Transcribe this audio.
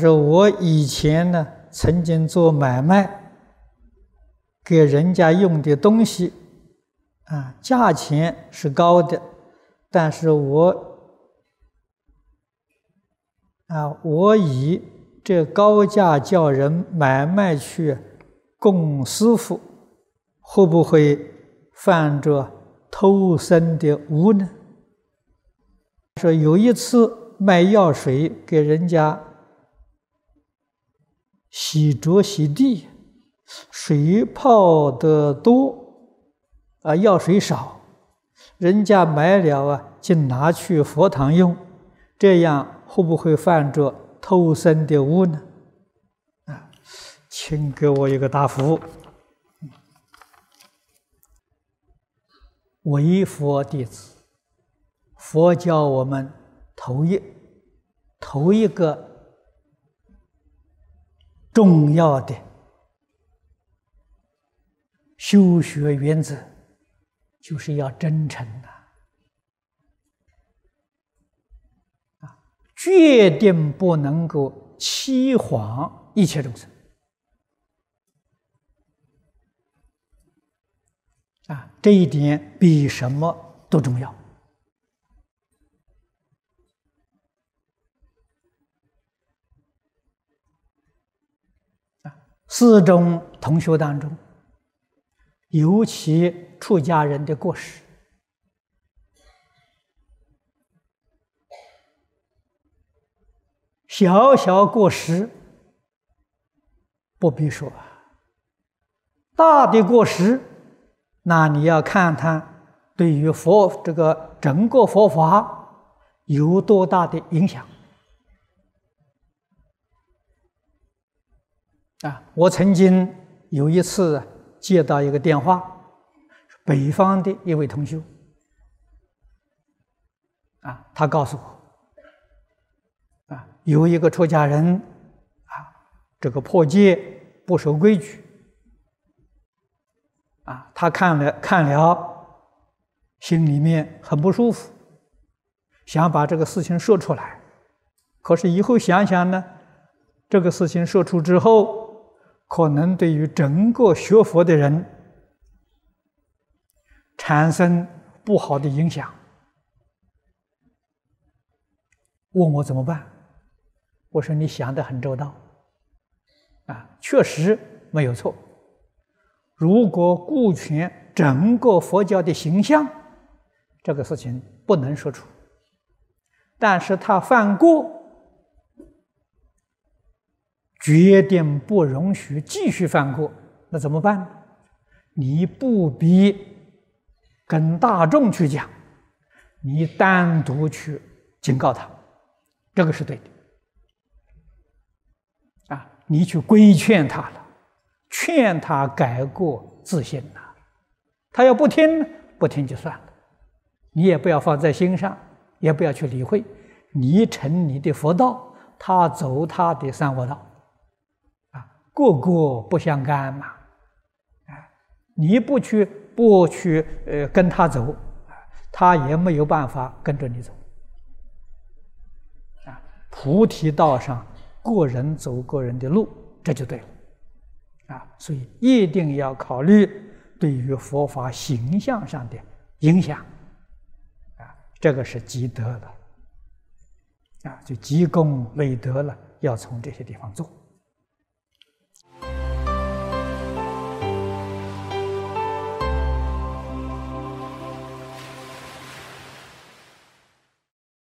说我以前呢曾经做买卖，给人家用的东西价钱是高的，但是我以这高价叫人买卖去供师父，会不会犯着偷生的污呢？说有一次卖药水给人家洗濯洗地，水泡得多药水少，人家买了竟拿去佛堂用，这样会不会犯着偷生的污呢？请给我一个答复。为佛弟子，佛教我们头一个重要的修学原则，就是要真诚决定不能够欺谎一切众生这一点比什么都重要。四种同学当中，尤其出家人的过失，小小过失不必说，大的过失，那你要看他对于这个整个佛法有多大的影响。我曾经有一次接到一个电话，北方的一位同修他告诉我有一个出家人这个破戒不守规矩他看了心里面很不舒服，想把这个事情说出来，可是以后想想呢，这个事情说出之后，可能对于整个学佛的人产生不好的影响，问我怎么办？我说你想得很周到确实没有错。如果顾全整个佛教的形象，这个事情不能说出，但是他犯过，决定不容许继续犯过，那怎么办？你不必跟大众去讲，你单独去警告他，这个是对的你去规劝他了，劝他改过自新他要不听就算了，你也不要放在心上，也不要去理会，你成你的佛道，他走他的三恶道个个不相干嘛你不去跟他走他也没有办法跟着你走菩提道上个人走个人的路，这就对了所以一定要考虑对于佛法形象上的影响这个是积德的就积功累德了，要从这些地方做。